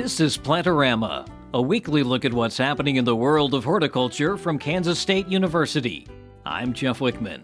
This is Plantorama, a weekly look at what's happening in the world of horticulture from Kansas State University. I'm Jeff Wickman.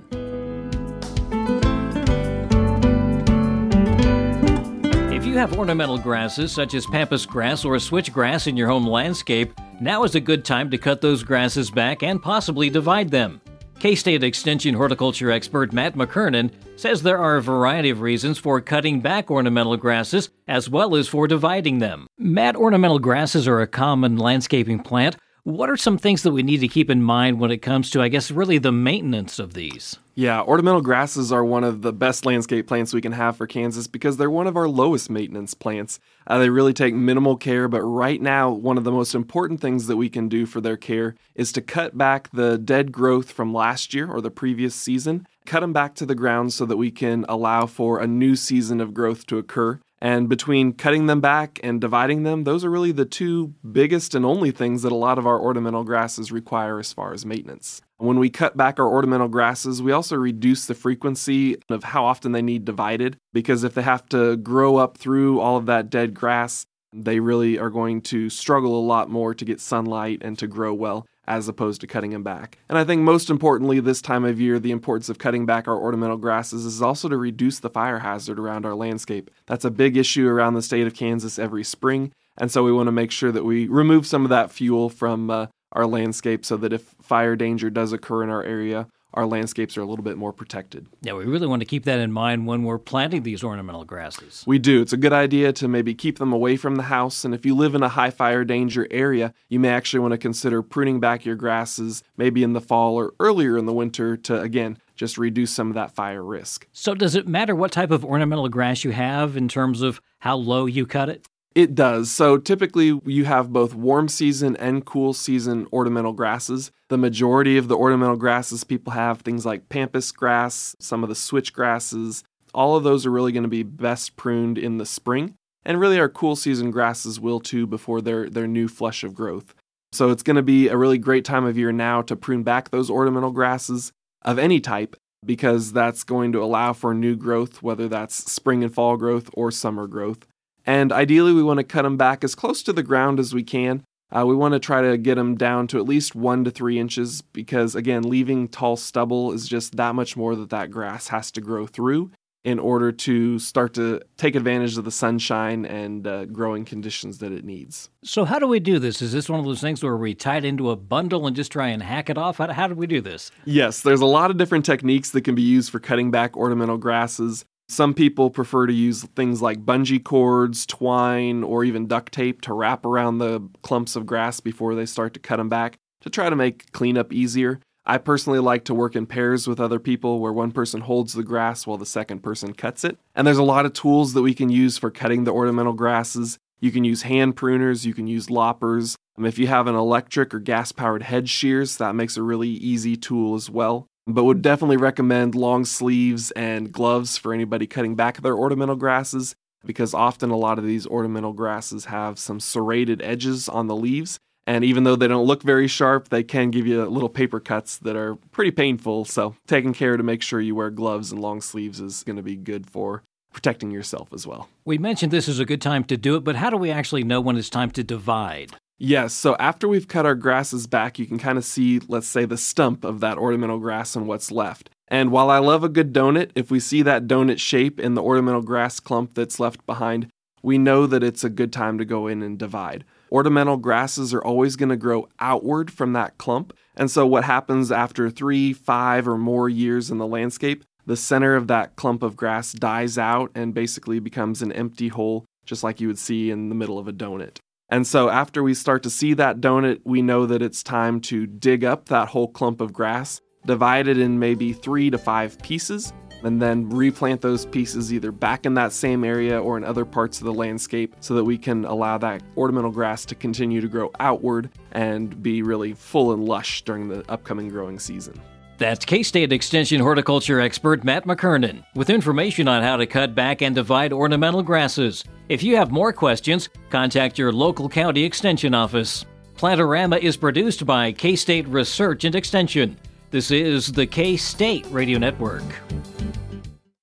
If you have ornamental grasses such as pampas grass or switchgrass in your home landscape, now is a good time to cut those grasses back and possibly divide them. K-State Extension horticulture expert Matt McKernan says there are a variety of reasons for cutting back ornamental grasses as well as for dividing them. Matt, ornamental grasses are a common landscaping plant. What are some things that we need to keep in mind when it comes to, really the maintenance of these? Yeah, ornamental grasses are one of the best landscape plants we can have for Kansas because they're one of our lowest maintenance plants. They really take minimal care, but right now, one of the most important things that we can do for their care is to cut back the dead growth from last year or the previous season, cut them back to the ground so that we can allow for a new season of growth to occur. And between cutting them back and dividing them, those are really the two biggest and only things that a lot of our ornamental grasses require as far as maintenance. When we cut back our ornamental grasses, we also reduce the frequency of how often they need divided, because if they have to grow up through all of that dead grass, they really are going to struggle a lot more to get sunlight and to grow well, as opposed to cutting them back. And I think most importantly this time of year, the importance of cutting back our ornamental grasses is also to reduce the fire hazard around our landscape. That's a big issue around the state of Kansas every spring, and so we want to make sure that we remove some of that fuel from our landscape so that if fire danger does occur in our area, our landscapes are a little bit more protected. Yeah, we really want to keep that in mind when we're planting these ornamental grasses. We do. It's a good idea to maybe keep them away from the house, and if you live in a high fire danger area, you may actually want to consider pruning back your grasses maybe in the fall or earlier in the winter to, again, just reduce some of that fire risk. So does it matter what type of ornamental grass you have in terms of how low you cut it? It does. So typically you have both warm season and cool season ornamental grasses. The majority of the ornamental grasses people have, things like pampas grass, some of the switch grasses, all of those are really going to be best pruned in the spring. And really our cool season grasses will too before their new flush of growth. So it's going to be a really great time of year now to prune back those ornamental grasses of any type, because that's going to allow for new growth, whether that's spring and fall growth or summer growth. And ideally, we want to cut them back as close to the ground as we can. We want to try to get them down to at least 1 to 3 inches because, again, leaving tall stubble is just that much more that grass has to grow through in order to start to take advantage of the sunshine and growing conditions that it needs. So how do we do this? Is this one of those things where we tie it into a bundle and just try and hack it off? How do we do this? Yes, there's a lot of different techniques that can be used for cutting back ornamental grasses. Some people prefer to use things like bungee cords, twine, or even duct tape to wrap around the clumps of grass before they start to cut them back to try to make cleanup easier. I personally like to work in pairs with other people where one person holds the grass while the second person cuts it. And there's a lot of tools that we can use for cutting the ornamental grasses. You can use hand pruners, you can use loppers. If you have an electric or gas-powered head shears, that makes a really easy tool as well. But would definitely recommend long sleeves and gloves for anybody cutting back their ornamental grasses, because often a lot of these ornamental grasses have some serrated edges on the leaves. And even though they don't look very sharp, they can give you little paper cuts that are pretty painful. So taking care to make sure you wear gloves and long sleeves is going to be good for protecting yourself as well. We mentioned this is a good time to do it, but how do we actually know when it's time to divide? Yes, so after we've cut our grasses back, you can kind of see, let's say, the stump of that ornamental grass and what's left. And while I love a good donut, if we see that donut shape in the ornamental grass clump that's left behind, we know that it's a good time to go in and divide. Ornamental grasses are always going to grow outward from that clump. And so what happens after 3, 5, or more years in the landscape, the center of that clump of grass dies out and basically becomes an empty hole, just like you would see in the middle of a donut. And so after we start to see that donut, we know that it's time to dig up that whole clump of grass, divide it in maybe 3 to 5 pieces, and then replant those pieces either back in that same area or in other parts of the landscape so that we can allow that ornamental grass to continue to grow outward and be really full and lush during the upcoming growing season. That's K-State Extension horticulture expert Matt McKernan with information on how to cut back and divide ornamental grasses. If you have more questions, contact your local county extension office. Plantorama is produced by K-State Research and Extension. This is the K-State Radio Network.